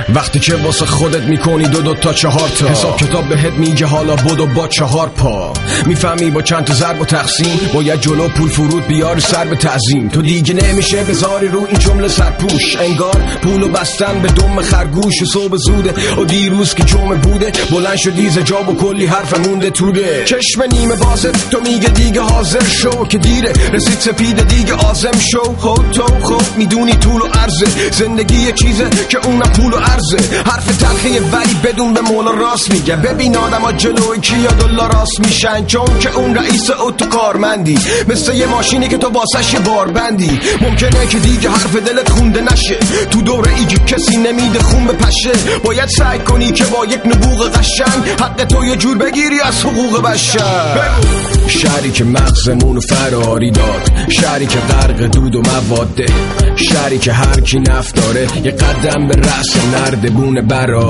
وقتی که واسه خودت میکنی دو تا 4 تا حساب کتاب بهت میگه حالا بدو با 4 پا. میفهمی با چند تا ضرب و تقسیم باید جلو پول فرود بیاری سر به تعظیم. تو دیگه نمیشه بذاری رو این جمله سرپوش، انگار پولو بستن به دم خرگوش. و صبح زوده و دیروز که جمعه بوده بلند شدی ز جا و کلی حرف مونده توده. چشم نیمه بازت تو میگه دیگه حاضر شو که دیره، رسید سپیده دیگه آزم شو. خود تو خوب میدونی طول و عرضه، زندگی یه چیزه که اونم پول و عرضه. حرف تلخیه ولی بدون به مولا راست میگه. ببین آدم ها جلوی کیا دلا راست میشن، چون که اون رئیس اوتو کارمندی، مثل یه ماشینی که تو واسش یه باربندی. ممکنه که دیگه حرف دلت خونده نشه، تو دوره ایگی کسی نمیده خون بپشه. باید سعی کنی که با یک نبوغ قشنگ حق تو یه جور بگیری از حقوق بشر. شهری که مغزمونو فراری داد، شهری که غرق دود و مواده، شهری که هر کی نفت داره یه قدم به رأس نردبونه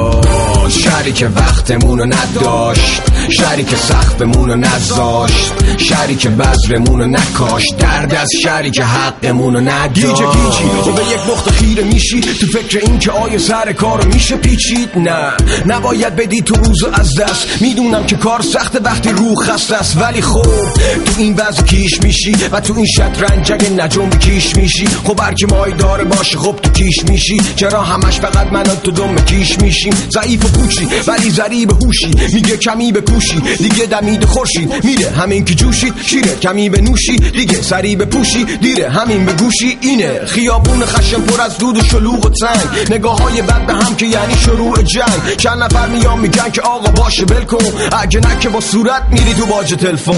براش. شهری که وقتمونو نداشت، شهری که سقفمونو نذاشت، شهری که بذرمونو نکاشت. درد از شهری که حقمونو نداشت. گیجه تو به یک نقطه خیره میشی، تو فکر این که آیا سر کارو میشه پیچید. نه نباید بدی تو روزو از دست. میدونم که کار سخته وقتی روح خسته است، ولی خب تو این وضع کیش میشی و تو این شطرنج اگه نجوم کیش میشی. خب هرکی مای داره باشه خب تو کیش میشی. چرا همش فقط من تو دم کیش میشیم؟ ضعیف و پوچی ولی ضریب هوشی، میگه کمی بکوشی دیگه دمید خورشید میره. همین که جوشید شیره کمی بنوشی دیگه سری بپوشی دیره. همین به گوشی اینه خیابون خشم پر از دود و شلوغ و تنگ، نگاه های بد به هم که یعنی شروع جنگ. چند نفر میان میگن که آقا باشه ول کن، اگه نه که با صورت میری تو باج تلفن.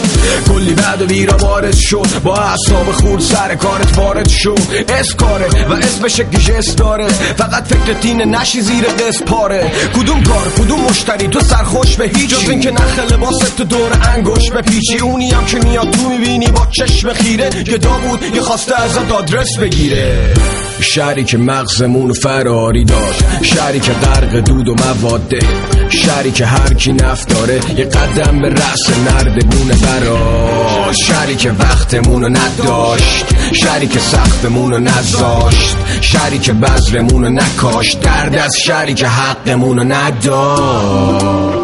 کلی بعد و بیرا وارد شد، با اعصاب خورد سر کارت وارد شو. اسکاره و اسم شکل جست داره، فقط فکر تینه نشی زیر دست پاره. کدوم کار کدوم مشتری تو سرخوش به هیچ، جز این که نخ لباست تو دور انگوش بپیچی. اونی هم که میاد تو میبینی با چشم خیره، یه داوود یه خواسته ازت آدرس بگیره. شهری که مغزمونو فراری داشت، شهری که غرق دود و مواده، شهری که هر کی نفت داره یه قدم به رأس نردبونه براش. شهری که وقتمونو نداشت، شهری که سقفمونو نذاشت، شهری که بذرمونو نکاشت. درد از شهری که حقمونو نداشت.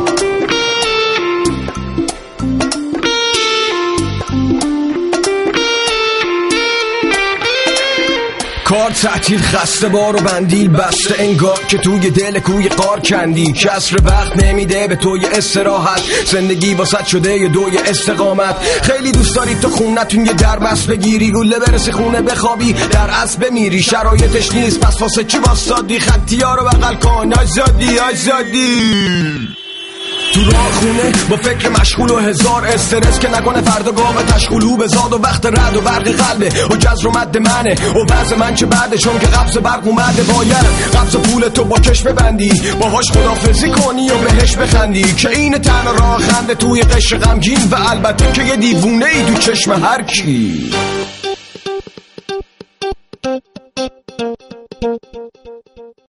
کار تعطیل خسته بار و بندیل بسته، انگار که توی دل کوی قار کندی. کسر وقت نمیده به توی استراحت، زندگی واسط شده یه دوی استقامت. خیلی دوست داری تو خونتون یه دربست بگیری، گوله برسی خونه بخوابی در اسب بمیری. شرایطش نیست پس واسه چی واسادی؟ خطی ها رو بغل کن آزادی آزادی. تو راه خونه با فکر مشغول و هزار استرس، که نکنه فردا گام تشغولو بزاد. و وقت رد و برق قلبه و جزر و مد منه و وضع من چه بعده، چون که قبض برق اومده. باید قبض پول تو با کش ببندی، باهاش خدافزی کنی و بهش بخندی. که این تن راه خنده توی قشر غمگین، و البته که یه دیوونه ای تو چشم هر کی.